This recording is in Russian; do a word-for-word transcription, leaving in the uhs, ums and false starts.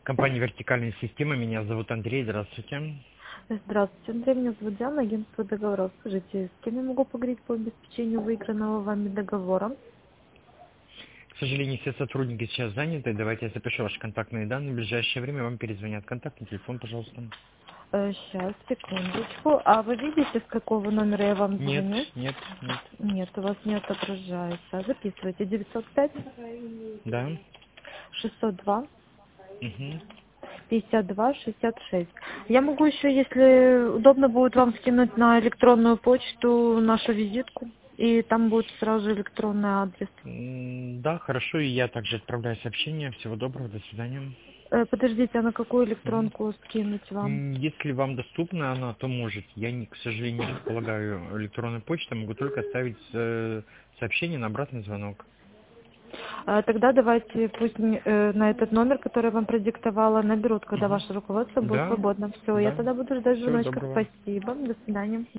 Компания «Вертикальная система». Меня зовут Андрей. Здравствуйте. Здравствуйте, Андрей. Меня зовут Диана, агентство договоров. Скажите, с кем я могу поговорить по обеспечению выигранного вами договора? К сожалению, все сотрудники сейчас заняты. Давайте я запишу ваши контактные данные. В ближайшее время вам перезвонят. Контактный телефон, пожалуйста. Э, сейчас, секундочку. А вы видите, с какого номера я вам Нет, звоню? нет, нет. Нет, у вас не отображается. Записывайте. девятьсот пять Да. шестьсот два Угу. пятьдесят два шестьдесят шесть. Я могу еще, если удобно будет, вам скинуть на электронную почту нашу визитку. И там будет сразу же электронный адрес. М, Да, хорошо. И я также отправляю сообщение. Всего доброго. До свидания. Э, подождите, а на какую Мгм. электронку скинуть вам? М, Если вам доступна она, то можете. Я, не, к сожалению, не располагаю электронной почтой. Могу только оставить э, сообщение на обратный звонок. А, Тогда давайте пусть мне, э, на этот номер, который я вам продиктовала, наберут, когда Мгм. ваше руководство будет Да, свободно. Все, я да. тогда буду ждать Всего звоночка. доброго. Спасибо. До свидания.